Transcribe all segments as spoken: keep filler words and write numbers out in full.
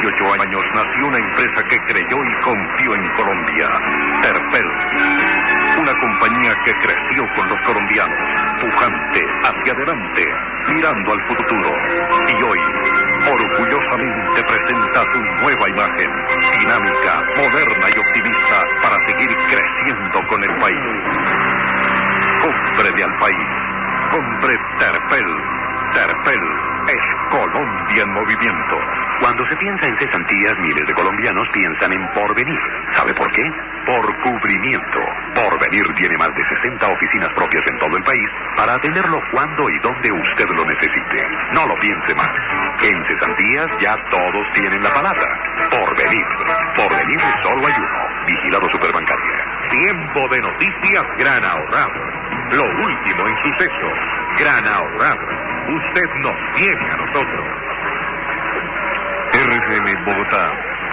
dieciocho años nació una empresa que creyó y confió en Colombia, Terpel. Una compañía que creció con los colombianos, pujante, hacia adelante, mirando al futuro. Y hoy, orgullosamente presenta su nueva imagen, dinámica, moderna y optimista, para seguir creciendo con el país. Cómprele al país. Compre Terpel. Terpel es Colombia en movimiento. Cuando se piensa en cesantías, miles de colombianos piensan en Porvenir. ¿Sabe por qué? Por cubrimiento. Porvenir tiene más de sesenta oficinas propias en todo el país para atenderlo cuando y donde usted lo necesite. No lo piense más. En cesantías ya todos tienen la palabra. Porvenir. Porvenir solo hay uno. Vigilado Superbancaria. Tiempo de noticias Gran Ahorrar. Lo último en sucesos. Gran Ahorrar. Usted nos tiene a nosotros. R C N Bogotá.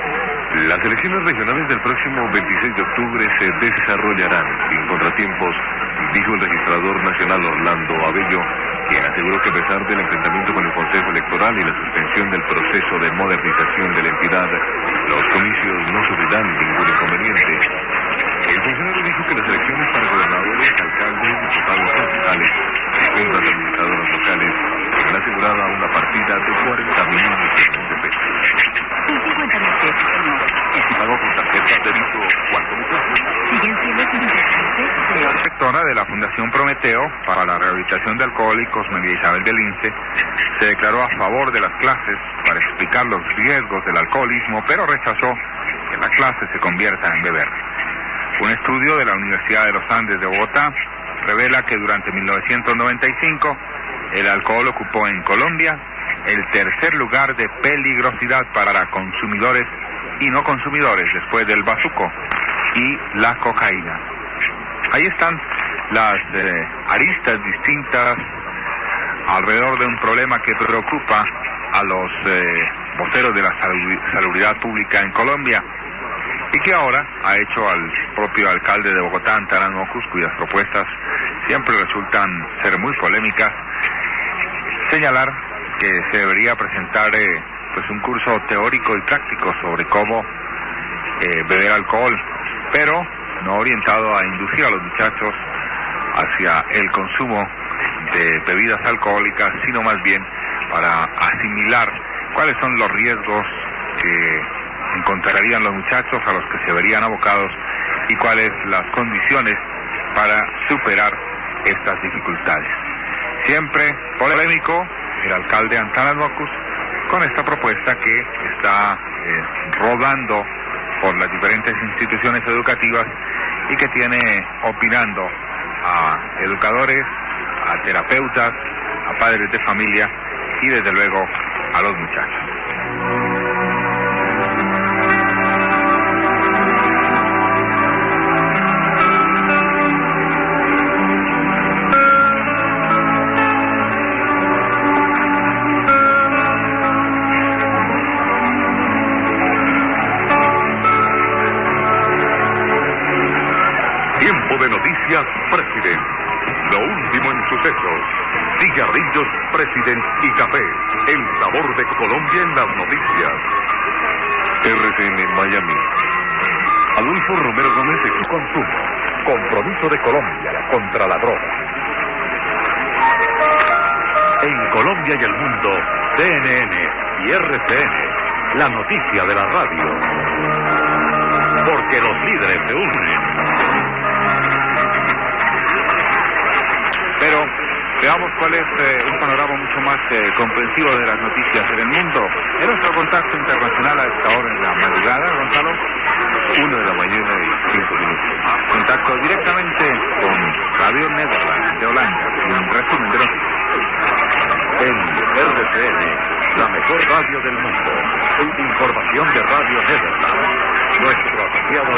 Las elecciones regionales del próximo veintiséis de octubre se desarrollarán sin contratiempos, dijo el registrador nacional Orlando Abello, quien aseguró que a pesar del enfrentamiento con el Consejo Electoral y la suspensión del proceso de modernización de la entidad, los comicios no sufrirán ningún inconveniente. El funcionario dijo que las elecciones para gobernadores, alcaldes, diputados concejales y juntas administradoras locales tendrán asegurada una partida de cuarenta mil millones de pesos. cincuenta mil pesos, señor. ¿Y si pago con tarjeta de débito, cuánto me cuesta? Siguen siendo interesantes, señor. Directora de la Fundación Prometeo para la Rehabilitación de Alcohólicos, María Isabel del Lince, se declaró a favor de las clases para explicar los riesgos del alcoholismo, pero rechazó que la clase se convierta en beber. Un estudio de la Universidad de los Andes de Bogotá revela que durante mil novecientos noventa y cinco el alcohol ocupó en Colombia el tercer lugar de peligrosidad para consumidores y no consumidores después del bazuco y la cocaína. Ahí están las eh, aristas distintas alrededor de un problema que preocupa a los eh, voceros de la salud, salubridad pública en Colombia y que ahora ha hecho al propio alcalde de Bogotá, Antanas Mocus, cuyas propuestas siempre resultan ser muy polémicas, señalar que se debería presentar eh, pues un curso teórico y práctico sobre cómo eh, beber alcohol, pero no orientado a inducir a los muchachos hacia el consumo de bebidas alcohólicas, sino más bien para asimilar cuáles son los riesgos que encontrarían los muchachos a los que se verían abocados y cuáles las condiciones para superar estas dificultades. Siempre polémico el alcalde Antanas Mocus con esta propuesta que está eh, rodando por las diferentes instituciones educativas y que tiene opinando a educadores, a terapeutas, a padres de familia y desde luego a los muchachos. De noticias President. Lo último en sucesos. Cigarrillos President y café. El sabor de Colombia en las noticias. R C N Miami. Adolfo Romero Gómez de Consumo. Compromiso de Colombia contra la droga. En Colombia y el mundo, C N N y R C N. La noticia de la radio. Porque los líderes se unen. Pero veamos cuál es eh, un panorama mucho más eh, comprensivo de las noticias en el mundo. En nuestro contacto internacional a esta hora en la madrugada, Gonzalo. Una de la mañana y cinco minutos. Contacto directamente con Radio Nederland de Holanda. Un resumen de noticias. En R C N, la mejor radio del mundo. Información de Radio Nederland. Nuestro asociado